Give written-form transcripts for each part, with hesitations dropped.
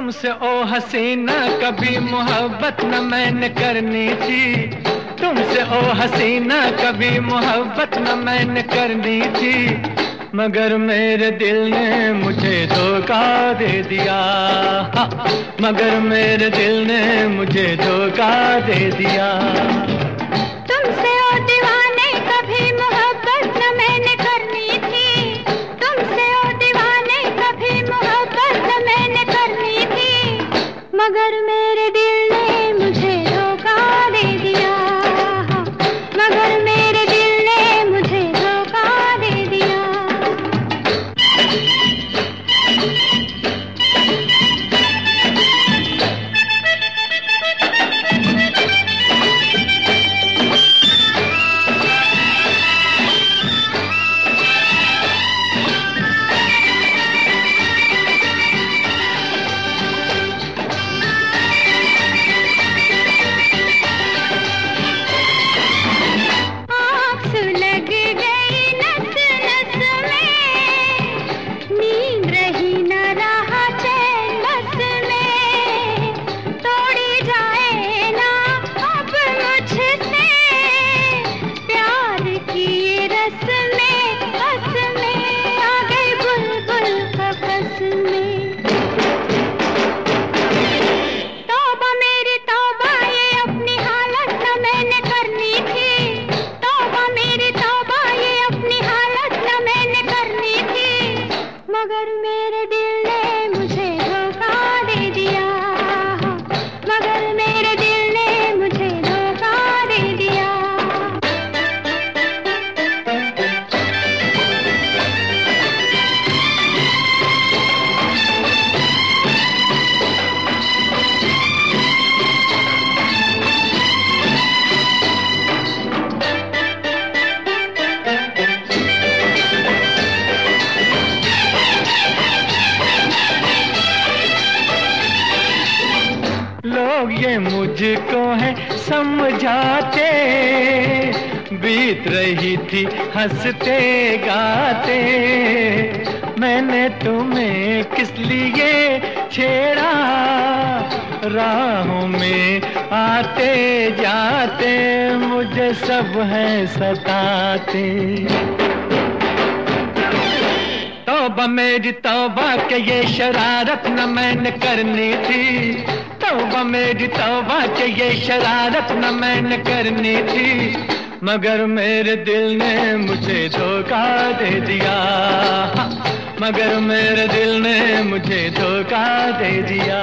तुमसे ओ हसीना कभी मोहब्बत न मैंने करनी थी। तुमसे ओ हसीना कभी मोहब्बत न मैंने करनी थी, मगर मेरे दिल ने मुझे धोखा दे दिया। मगर मेरे दिल ने मुझे धोखा दे दिया। तुमसे ओ दीवाने कभी मोहब्बत न मैंने करनी थी। तुमसे ओ दीवाने कभी मोहब्बत न मैंने करनी थी, मगर मेरे दिल ने मुझे धोखा दे दिया। मगर मेरे दिल ने मुझे धोखा दे दिया। मगर मेरे दिल ने मुझे धोखा दे दिया। मगर मेरे दिल ने मुझे धोखा दे दिया। लोग ये मुझको है समझाते, बीत रही थी हंसते गाते। मैंने तुम्हें किस लिए छेड़ा, राहों में आते जाते मुझे सब है सताते। तौबा मेरी तौबा के ये शरारत न मैंने करनी थी। तौबा मेरी तौबा के ये शरारत न मैंने करनी थी, मगर मेरे दिल ने मुझे धोखा दे दिया। मगर मेरे दिल ने मुझे धोखा दे दिया।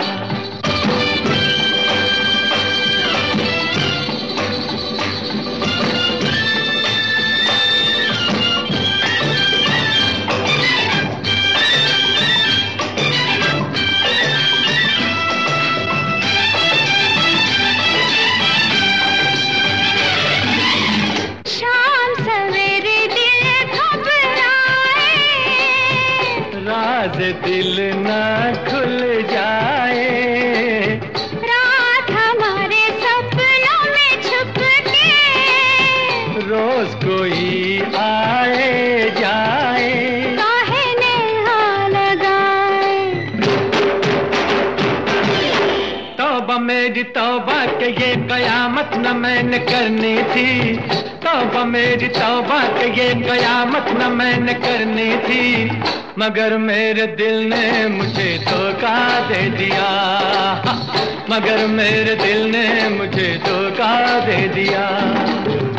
राज दिल ना खुल जाए, रात हमारे सपनों में छुप के रोज कोई आए जाए, काहे नेहा लगाए। तौबा मेरी तौबा के ये कयामत न मैंने करनी थी। तौबा मेरी तौबा के ये कयामत न मैंने करनी थी, मगर मेरे दिल ने मुझे धोखा दे दिया। मगर मेरे दिल ने मुझे धोखा दे दिया।